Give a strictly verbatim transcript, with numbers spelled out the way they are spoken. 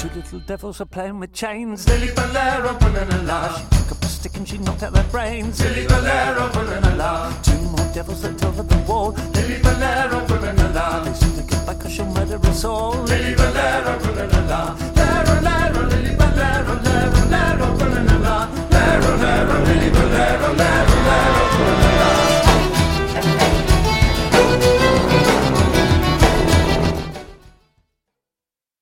Two little devils are playing with chains. Lily Valero pulling a la. She took up a stick and she knocked out their brains. Lily Valero pulling a la. Two more devils that over the wall. Lily Valero pulling a la. They soon to get back 'cause she'll murder us all.